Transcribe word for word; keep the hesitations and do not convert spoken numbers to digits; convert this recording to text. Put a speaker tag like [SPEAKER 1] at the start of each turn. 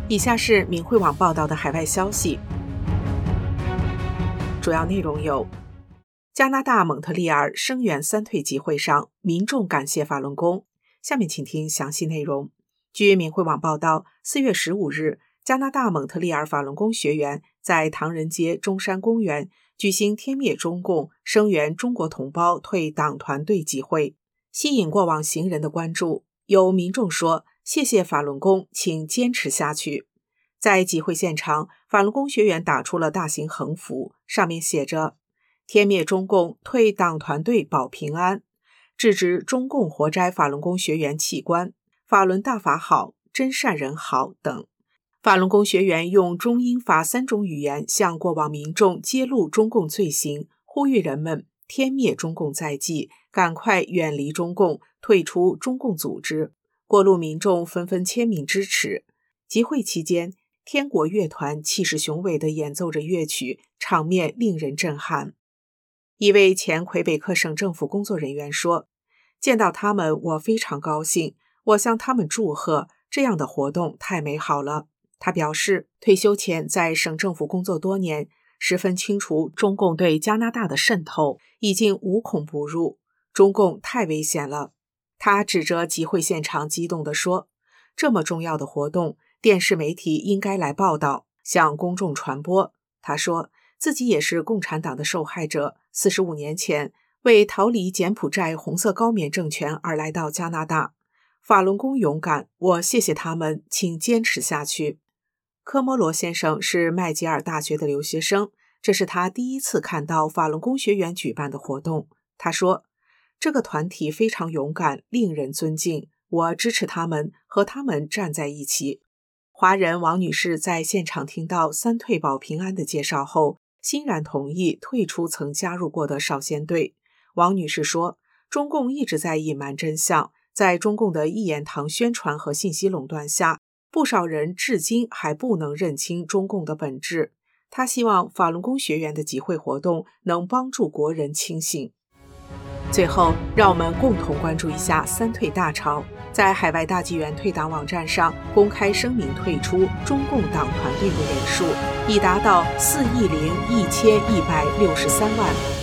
[SPEAKER 1] 以下是明慧网报道的海外消息，主要内容有：加拿大蒙特利尔声援三退集会上，民众感谢法轮功。下面请听详细内容。据明慧网报道，四月十五日，加拿大蒙特利尔法轮功学员在唐人街中山公园举行天灭中共、声援中国同胞退党团队集会，吸引过往行人的关注。有民众说：“谢谢法轮功，请坚持下去。”在集会现场，法轮功学员打出了大型横幅，上面写着“天灭中共，退党团队保平安”，制止中共活摘法轮功学员器官，法轮大法好，真善人好等。法轮功学员用中英法三种语言向过往民众揭露中共罪行，呼吁人们天灭中共在即，赶快远离中共，退出中共组织。过路民众纷纷签名支持。集会期间，天国乐团气势雄伟地演奏着乐曲，场面令人震撼。一位前魁北克省政府工作人员说：“见到他们，我非常高兴，我向他们祝贺，这样的活动太美好了。”他表示，退休前在省政府工作多年，十分清楚中共对加拿大的渗透已经无孔不入，中共太危险了。他指着集会现场激动地说：“这么重要的活动，电视媒体应该来报道，向公众传播。”他说自己也是共产党的受害者，四十五年前为逃离柬埔寨红色高棉政权而来到加拿大。法轮功勇敢，我谢谢他们，请坚持下去。科摩罗先生是麦吉尔大学的留学生，这是他第一次看到法轮功学员举办的活动。他说：“这个团体非常勇敢，令人尊敬，我支持他们，和他们站在一起。”华人王女士在现场听到三退保平安的介绍后，欣然同意退出曾加入过的少先队。王女士说：“中共一直在隐瞒真相，在中共的一言堂宣传和信息垄断下，不少人至今还不能认清中共的本质。她希望法轮功学员的集会活动能帮助国人清醒。”最后，让我们共同关注一下三退大潮。在海外大纪元退党网站上公开声明退出中共党团队的人数已达到四亿零一千一百六十三万。